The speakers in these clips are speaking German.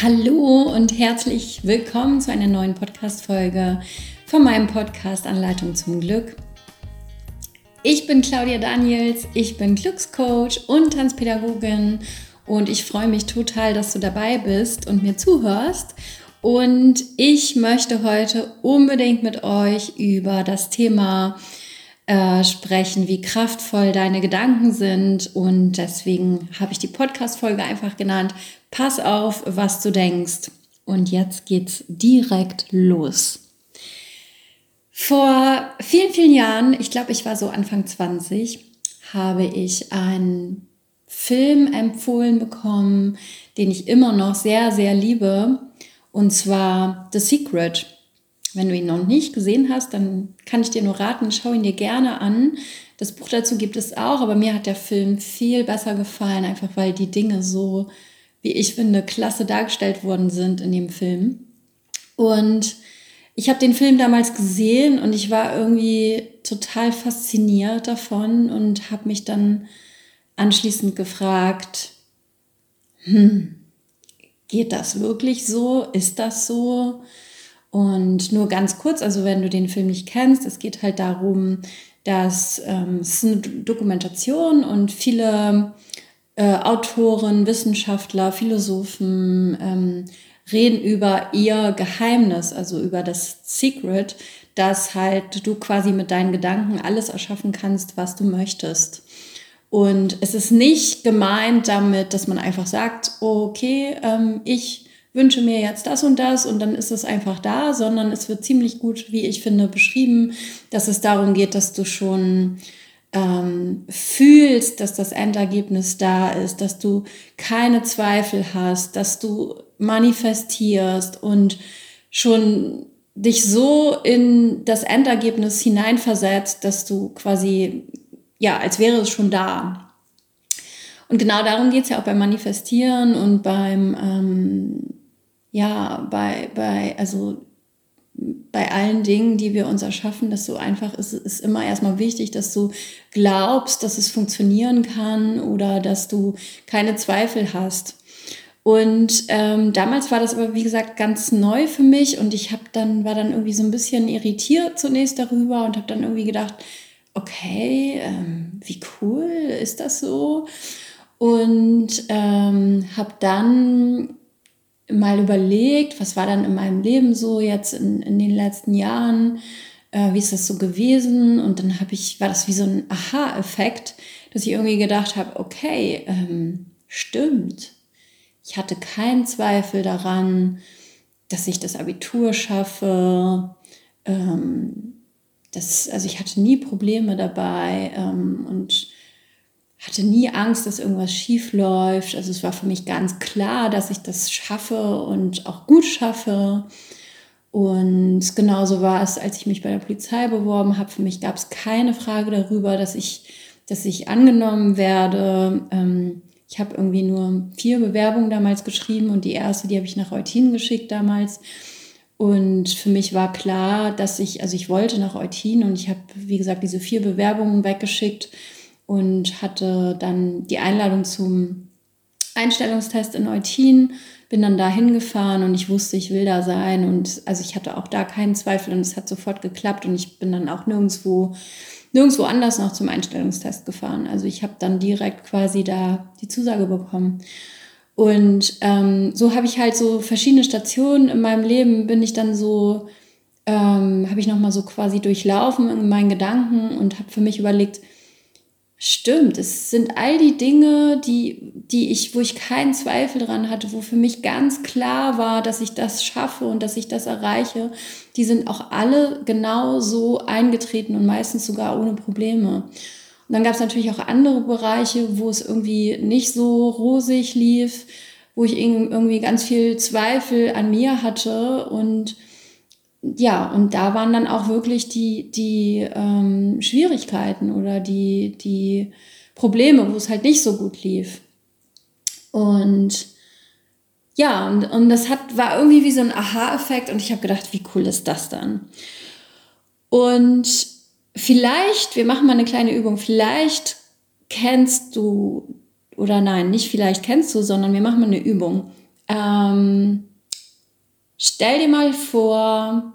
Hallo und herzlich willkommen zu einer neuen Podcast-Folge von meinem Podcast Anleitung zum Glück. Ich bin Claudia Daniels, ich bin Glückscoach und Tanzpädagogin und ich freue mich total, dass du dabei bist und mir zuhörst. Und ich möchte heute unbedingt mit euch über das Thema sprechen, wie kraftvoll deine Gedanken sind, und deswegen habe ich die Podcast-Folge einfach genannt: Pass auf, was du denkst. Und jetzt geht's direkt los. Vor vielen, vielen Jahren, ich glaube, ich war so Anfang 20, habe ich einen Film empfohlen bekommen, den ich immer noch sehr, sehr liebe, und zwar The Secret. Wenn du ihn noch nicht gesehen hast, dann kann ich dir nur raten, schau ihn dir gerne an. Das Buch dazu gibt es auch, aber mir hat der Film viel besser gefallen, einfach weil die Dinge so, wie ich finde, klasse dargestellt worden sind in dem Film. Und ich habe den Film damals gesehen und ich war irgendwie total fasziniert davon und habe mich dann anschließend gefragt, geht das wirklich so? Ist das so? Und nur ganz kurz, also wenn du den Film nicht kennst, es geht halt darum, dass es ist eine Dokumentation und viele Autoren, Wissenschaftler, Philosophen reden über ihr Geheimnis, also über das Secret, dass halt du quasi mit deinen Gedanken alles erschaffen kannst, was du möchtest. Und es ist nicht gemeint damit, dass man einfach sagt, okay, ich wünsche mir jetzt das und dann ist es einfach da, sondern es wird ziemlich gut, wie ich finde, beschrieben, dass es darum geht, dass du schon fühlst, dass das Endergebnis da ist, dass du keine Zweifel hast, dass du manifestierst und schon dich so in das Endergebnis hineinversetzt, dass du quasi, ja, als wäre es schon da. Und genau darum geht es ja auch beim Manifestieren und beim bei allen Dingen, die wir uns erschaffen, dass du einfach, es ist immer erstmal wichtig, dass du glaubst, dass es funktionieren kann oder dass du keine Zweifel hast. Und damals war das aber, wie gesagt, ganz neu für mich und ich war dann irgendwie so ein bisschen irritiert zunächst darüber und habe dann irgendwie gedacht, okay, wie cool ist das so? Und habe dann mal überlegt, was war dann in meinem Leben so jetzt in den letzten Jahren, wie ist das so gewesen? Und dann war das wie so ein Aha-Effekt, dass ich irgendwie gedacht habe, okay, stimmt. Ich hatte keinen Zweifel daran, dass ich das Abitur schaffe. Also ich hatte nie Probleme dabei und hatte nie Angst, dass irgendwas schief läuft. Also es war für mich ganz klar, dass ich das schaffe und auch gut schaffe. Und genauso war es, als ich mich bei der Polizei beworben habe. Für mich gab es keine Frage darüber, dass ich angenommen werde. Ich habe irgendwie nur 4 Bewerbungen damals geschrieben und die erste, die habe ich nach Eutin geschickt damals. Und für mich war klar, dass ich wollte nach Eutin und ich habe, wie gesagt, diese 4 Bewerbungen weggeschickt und hatte dann die Einladung zum Einstellungstest in Eutin, bin dann da hingefahren und ich wusste, ich will da sein, und also ich hatte auch da keinen Zweifel und es hat sofort geklappt und ich bin dann auch nirgendwo anders noch zum Einstellungstest gefahren. Also ich habe dann direkt quasi da die Zusage bekommen. Und so habe ich halt so verschiedene Stationen in meinem Leben, bin ich dann so, habe ich nochmal so quasi durchlaufen in meinen Gedanken und habe für mich überlegt, stimmt, es sind all die Dinge, wo ich keinen Zweifel dran hatte, wo für mich ganz klar war, dass ich das schaffe und dass ich das erreiche, die sind auch alle genau so eingetreten und meistens sogar ohne Probleme. Und dann gab es natürlich auch andere Bereiche, wo es irgendwie nicht so rosig lief, wo ich irgendwie ganz viel Zweifel an mir hatte, und ja, und da waren dann auch wirklich die Schwierigkeiten oder die Probleme, wo es halt nicht so gut lief. Und ja, und das war irgendwie wie so ein Aha-Effekt und ich habe gedacht, wie cool ist das dann? Und vielleicht, wir machen mal eine kleine Übung, vielleicht kennst du, oder nein, nicht vielleicht kennst du, sondern wir machen mal eine Übung. Stell dir mal vor,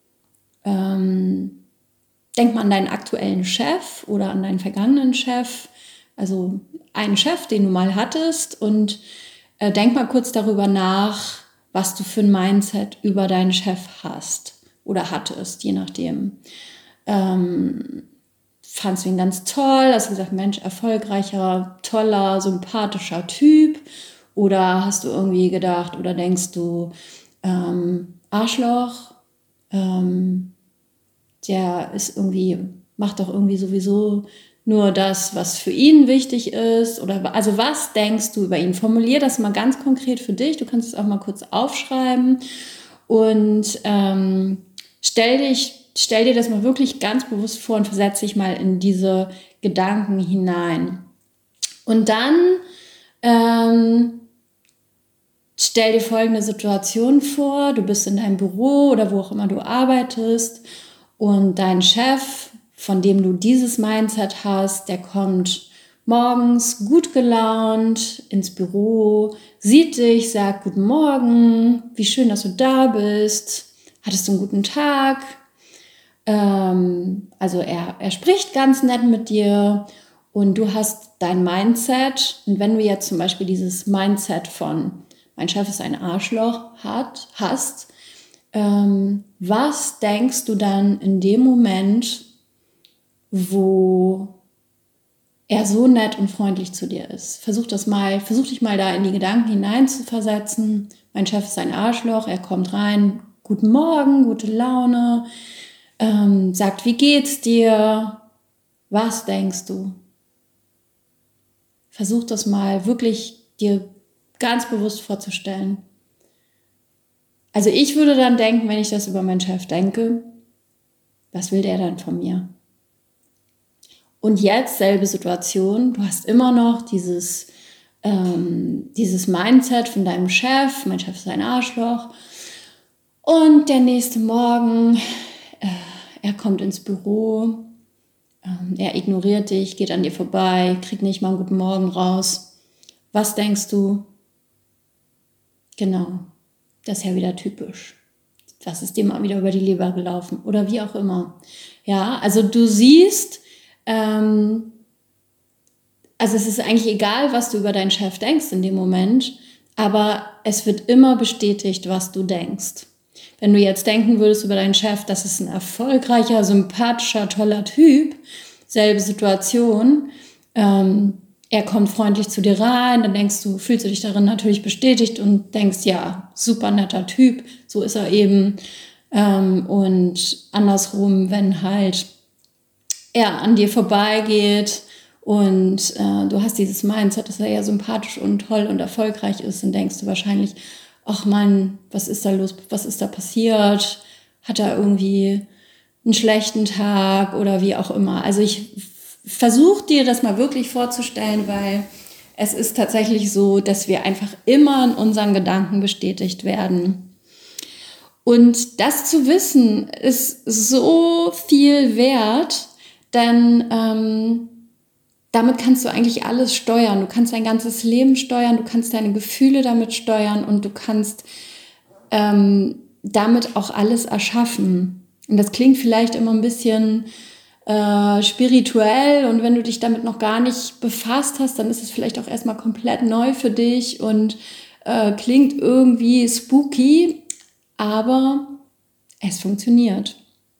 denk mal an deinen aktuellen Chef oder an deinen vergangenen Chef, also einen Chef, den du mal hattest, und denk mal kurz darüber nach, was du für ein Mindset über deinen Chef hast oder hattest, je nachdem. Fandst du ihn ganz toll? Hast du gesagt, Mensch, erfolgreicher, toller, sympathischer Typ? Oder hast du irgendwie gedacht oder denkst du, Arschloch, der ist irgendwie, macht doch irgendwie sowieso nur das, was für ihn wichtig ist? Oder also was denkst du über ihn? Formulier das mal ganz konkret für dich. Du kannst es auch mal kurz aufschreiben und stell dir das mal wirklich ganz bewusst vor und versetz dich mal in diese Gedanken hinein. Und dann stell dir folgende Situation vor: Du bist in deinem Büro oder wo auch immer du arbeitest und dein Chef, von dem du dieses Mindset hast, der kommt morgens gut gelaunt ins Büro, sieht dich, sagt Guten Morgen, wie schön, dass du da bist, hattest du einen guten Tag? Also er spricht ganz nett mit dir und du hast dein Mindset. Und wenn du jetzt zum Beispiel dieses Mindset von mein Chef ist ein Arschloch hast, was denkst du dann in dem Moment, wo er so nett und freundlich zu dir ist? Versuch dich mal da in die Gedanken hinein zu versetzen. Mein Chef ist ein Arschloch, er kommt rein, guten Morgen, gute Laune, sagt, wie geht's dir? Was denkst du? Versuch das mal wirklich dir ganz bewusst vorzustellen. Also ich würde dann denken, wenn ich das über meinen Chef denke, was will der dann von mir? Und jetzt selbe Situation, du hast immer noch dieses Mindset von deinem Chef, mein Chef ist ein Arschloch, und der nächste Morgen, er kommt ins Büro, er ignoriert dich, geht an dir vorbei, kriegt nicht mal einen guten Morgen raus. Was denkst du? Genau, das ist ja wieder typisch. Das ist dir mal wieder über die Leber gelaufen oder wie auch immer. Ja, also du siehst, also es ist eigentlich egal, was du über deinen Chef denkst in dem Moment, aber es wird immer bestätigt, was du denkst. Wenn du jetzt denken würdest über deinen Chef, das ist ein erfolgreicher, sympathischer, toller Typ, selbe Situation, er kommt freundlich zu dir rein, dann fühlst du dich darin natürlich bestätigt und denkst, ja, super netter Typ, so ist er eben. Und andersrum, wenn halt er an dir vorbeigeht und du hast dieses Mindset, dass er ja sympathisch und toll und erfolgreich ist, dann denkst du wahrscheinlich, ach Mann, was ist da los, was ist da passiert? Hat er irgendwie einen schlechten Tag oder wie auch immer? Also ich versuche dir das mal wirklich vorzustellen, weil es ist tatsächlich so, dass wir einfach immer in unseren Gedanken bestätigt werden. Und das zu wissen ist so viel wert, denn damit kannst du eigentlich alles steuern. Du kannst dein ganzes Leben steuern, du kannst deine Gefühle damit steuern und du kannst damit auch alles erschaffen. Und das klingt vielleicht immer ein bisschen spirituell, und wenn du dich damit noch gar nicht befasst hast, dann ist es vielleicht auch erstmal komplett neu für dich und klingt irgendwie spooky, aber es funktioniert.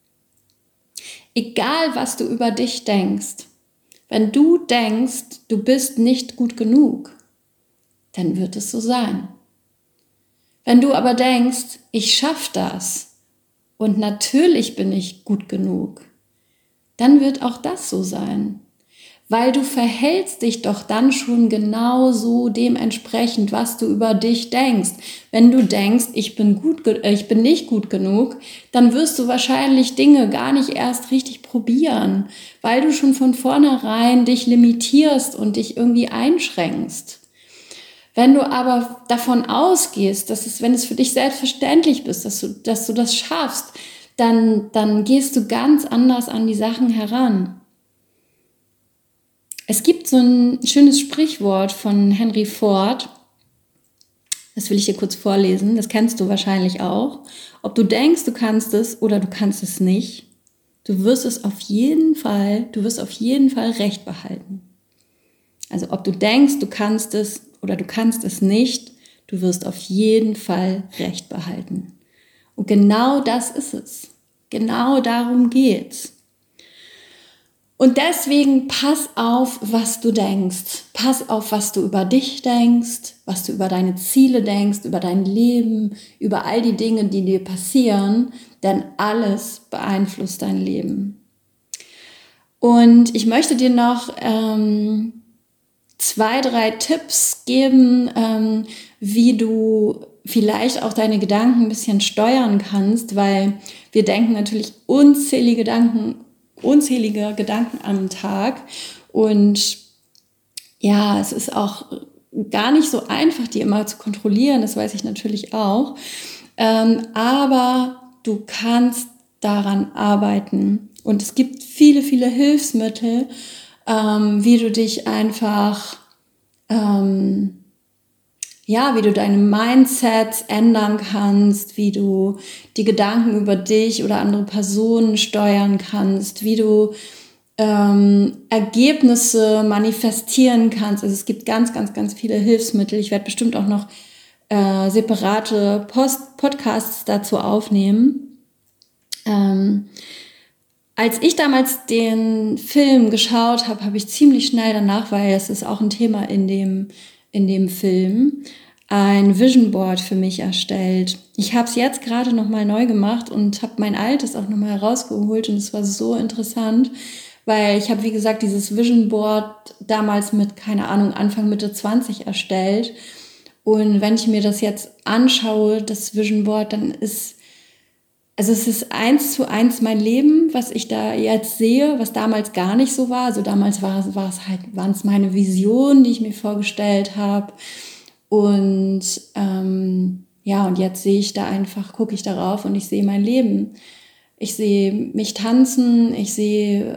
Egal, was du über dich denkst, wenn du denkst, du bist nicht gut genug, dann wird es so sein. Wenn du aber denkst, ich schaffe das und natürlich bin ich gut genug, dann wird auch das so sein. Weil du verhältst dich doch dann schon genauso dementsprechend, was du über dich denkst. Wenn du denkst, ich bin nicht gut genug, dann wirst du wahrscheinlich Dinge gar nicht erst richtig probieren, weil du schon von vornherein dich limitierst und dich irgendwie einschränkst. Wenn du aber davon ausgehst, wenn es für dich selbstverständlich ist, dass du das schaffst, dann gehst du ganz anders an die Sachen heran. Es gibt so ein schönes Sprichwort von Henry Ford, Das will ich dir kurz vorlesen, das kennst du wahrscheinlich auch. Ob du denkst, du kannst es oder du kannst es nicht, du wirst auf jeden Fall Recht behalten. Also ob du denkst, du kannst es oder du kannst es nicht, du wirst auf jeden Fall Recht behalten. Und genau das ist es. Genau darum geht's. Und deswegen pass auf, was du denkst. Pass auf, was du über dich denkst, was du über deine Ziele denkst, über dein Leben, über all die Dinge, die dir passieren, denn alles beeinflusst dein Leben. Und ich möchte dir noch 2, 3 Tipps geben, wie du vielleicht auch deine Gedanken ein bisschen steuern kannst, weil wir denken natürlich unzählige Gedanken am Tag und ja, es ist auch gar nicht so einfach, die immer zu kontrollieren, das weiß ich natürlich auch, aber du kannst daran arbeiten und es gibt viele, viele Hilfsmittel, wie du dich einfach wie du deine Mindsets ändern kannst, wie du die Gedanken über dich oder andere Personen steuern kannst, wie du Ergebnisse manifestieren kannst. Also es gibt ganz, ganz, ganz viele Hilfsmittel. Ich werde bestimmt auch noch separate Podcasts dazu aufnehmen. Als ich damals den Film geschaut habe, habe ich ziemlich schnell danach, weil es ist auch ein Thema in dem Film, ein Vision Board für mich erstellt. Ich habe es jetzt gerade nochmal neu gemacht und habe mein altes auch nochmal herausgeholt und es war so interessant, weil ich habe, wie gesagt, dieses Vision Board damals mit, keine Ahnung, Anfang, Mitte 20 erstellt und wenn ich mir das jetzt anschaue, das Vision Board, dann ist es ist 1:1 mein Leben, was ich da jetzt sehe, was damals gar nicht so war. Also damals waren es meine Visionen, die ich mir vorgestellt habe. Und und jetzt sehe ich da einfach, gucke ich darauf und ich sehe mein Leben. Ich sehe mich tanzen, ich sehe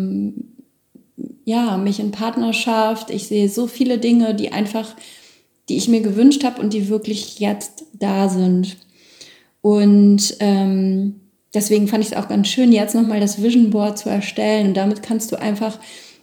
mich in Partnerschaft, ich sehe so viele Dinge, die ich mir gewünscht habe und die wirklich jetzt da sind. Und deswegen fand ich es auch ganz schön, jetzt nochmal das Vision Board zu erstellen. Und damit kannst du einfach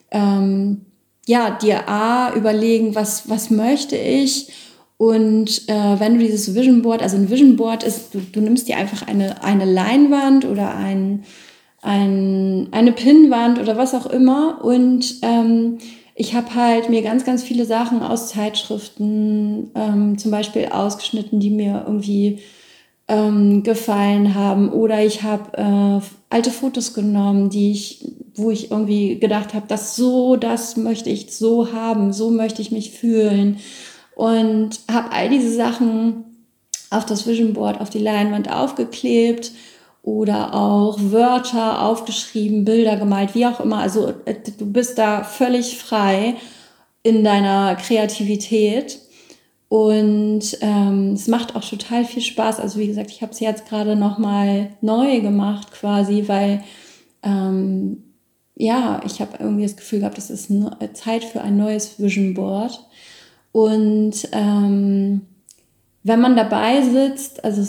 dir überlegen, was möchte ich. Und wenn du dieses Vision Board, also ein Vision Board ist, du nimmst dir einfach eine Leinwand oder eine Pinnwand oder was auch immer. Und ich habe halt mir ganz, ganz viele Sachen aus Zeitschriften zum Beispiel ausgeschnitten, die mir irgendwie gefallen haben, oder ich habe alte Fotos genommen, wo ich irgendwie gedacht habe, das möchte ich so haben, so möchte ich mich fühlen, und habe all diese Sachen auf das Vision Board, auf die Leinwand aufgeklebt oder auch Wörter aufgeschrieben, Bilder gemalt, wie auch immer. Also du bist da völlig frei in deiner Kreativität. Und es macht auch total viel Spaß. Also wie gesagt, ich habe es jetzt gerade nochmal neu gemacht quasi, weil ich habe irgendwie das Gefühl gehabt, das ist Zeit für ein neues Vision Board. Und wenn man dabei sitzt, also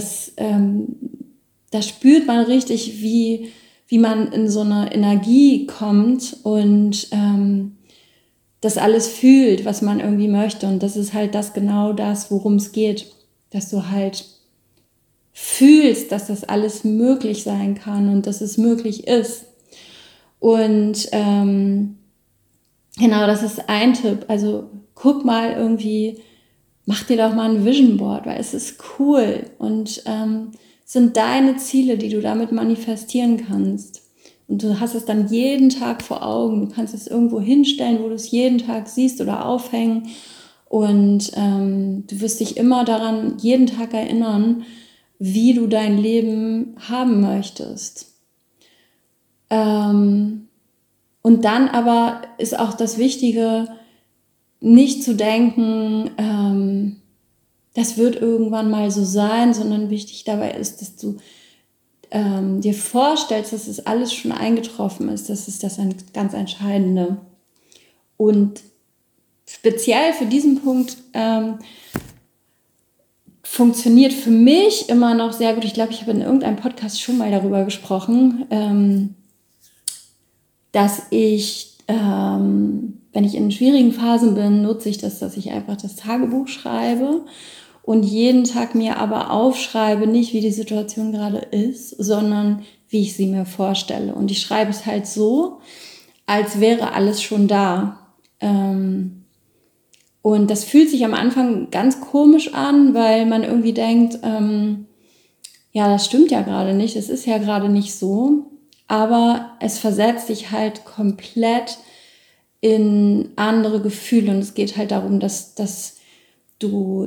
da spürt man richtig, wie man in so eine Energie kommt und das alles fühlt, was man irgendwie möchte. Und das ist halt genau das, worum es geht. Dass du halt fühlst, dass das alles möglich sein kann und dass es möglich ist. Und genau, das ist ein Tipp. Also guck mal irgendwie, mach dir doch mal ein Vision Board, weil es ist cool und sind deine Ziele, die du damit manifestieren kannst. Und du hast es dann jeden Tag vor Augen. Du kannst es irgendwo hinstellen, wo du es jeden Tag siehst oder aufhängen. Und du wirst dich immer daran jeden Tag erinnern, wie du dein Leben haben möchtest. Und dann aber ist auch das Wichtige, nicht zu denken, das wird irgendwann mal so sein, sondern wichtig dabei ist, dass du dir vorstellst, dass es alles schon eingetroffen ist. Das ist das ganz Entscheidende. Und speziell für diesen Punkt funktioniert für mich immer noch sehr gut. Ich glaube, ich habe in irgendeinem Podcast schon mal darüber gesprochen, dass ich, wenn ich in schwierigen Phasen bin, nutze ich das, dass ich einfach das Tagebuch schreibe und jeden Tag mir aber aufschreibe, nicht wie die Situation gerade ist, sondern wie ich sie mir vorstelle. Und ich schreibe es halt so, als wäre alles schon da. Und das fühlt sich am Anfang ganz komisch an, weil man irgendwie denkt, ja, das stimmt ja gerade nicht, es ist ja gerade nicht so. Aber es versetzt dich halt komplett in andere Gefühle. Und es geht halt darum, dass du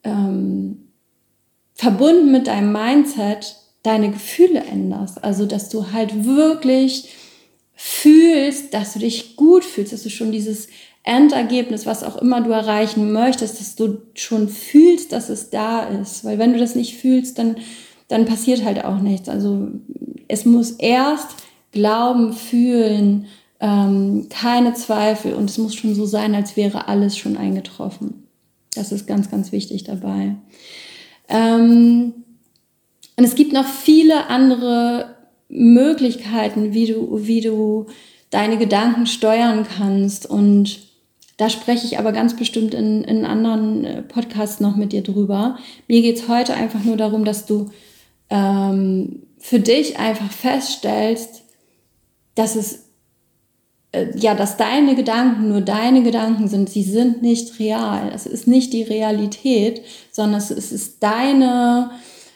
verbunden mit deinem Mindset deine Gefühle änderst. Also, dass du halt wirklich fühlst, dass du dich gut fühlst, dass du schon dieses Endergebnis, was auch immer du erreichen möchtest, dass du schon fühlst, dass es da ist. Weil wenn du das nicht fühlst, dann passiert halt auch nichts. Also es muss erst glauben, fühlen, keine Zweifel, und es muss schon so sein, als wäre alles schon eingetroffen. Das ist ganz, ganz wichtig dabei. Und es gibt noch viele andere Möglichkeiten, wie du deine Gedanken steuern kannst, und da spreche ich aber ganz bestimmt in anderen Podcasts noch mit dir drüber. Mir geht es heute einfach nur darum, dass du für dich einfach feststellst, dass dass deine Gedanken nur deine Gedanken sind. Sie sind nicht real. Es ist nicht die Realität, sondern es ist deine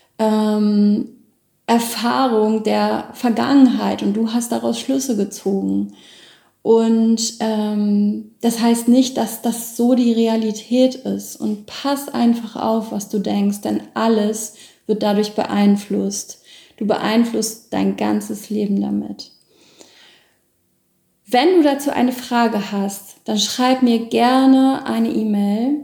Erfahrung der Vergangenheit, und du hast daraus Schlüsse gezogen. Und das heißt nicht, dass das so die Realität ist. Und pass einfach auf, was du denkst, denn alles wird dadurch beeinflusst. Du beeinflusst dein ganzes Leben damit. Wenn du dazu eine Frage hast, dann schreib mir gerne eine E-Mail.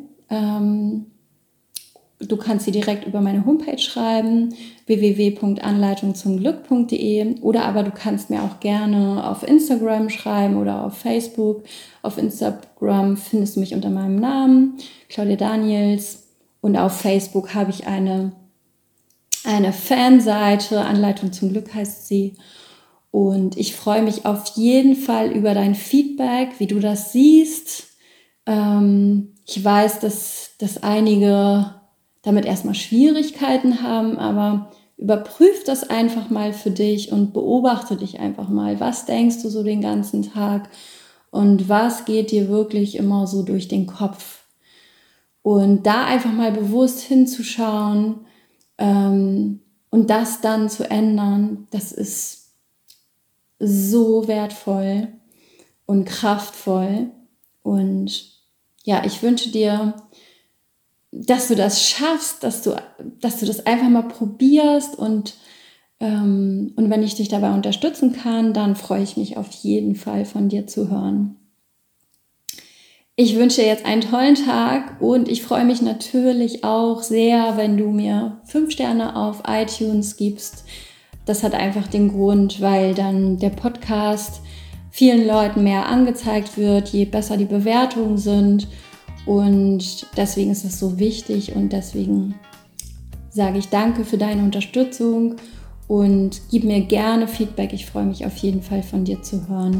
Du kannst sie direkt über meine Homepage schreiben, www.anleitungzumglück.de, oder aber du kannst mir auch gerne auf Instagram schreiben oder auf Facebook. Auf Instagram findest du mich unter meinem Namen, Claudia Daniels, und auf Facebook habe ich eine Fanseite, Anleitung zum Glück heißt sie. Und ich freue mich auf jeden Fall über dein Feedback, wie du das siehst. Ich weiß, dass einige damit erstmal Schwierigkeiten haben, aber überprüf das einfach mal für dich und beobachte dich einfach mal. Was denkst du so den ganzen Tag und was geht dir wirklich immer so durch den Kopf? Und da einfach mal bewusst hinzuschauen und das dann zu ändern, das ist so wertvoll und kraftvoll. Und ja, ich wünsche dir, dass du das schaffst, dass du das einfach mal probierst, und wenn ich dich dabei unterstützen kann, dann freue ich mich auf jeden Fall, von dir zu hören. Ich wünsche dir jetzt einen tollen Tag, und ich freue mich natürlich auch sehr, wenn du mir 5 Sterne auf iTunes gibst. Das hat einfach den Grund, weil dann der Podcast vielen Leuten mehr angezeigt wird, je besser die Bewertungen sind. Und deswegen ist es so wichtig, und deswegen sage ich danke für deine Unterstützung und gib mir gerne Feedback. Ich freue mich auf jeden Fall, von dir zu hören.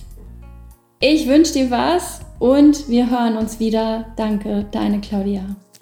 Ich wünsche dir was, und wir hören uns wieder. Danke, deine Claudia.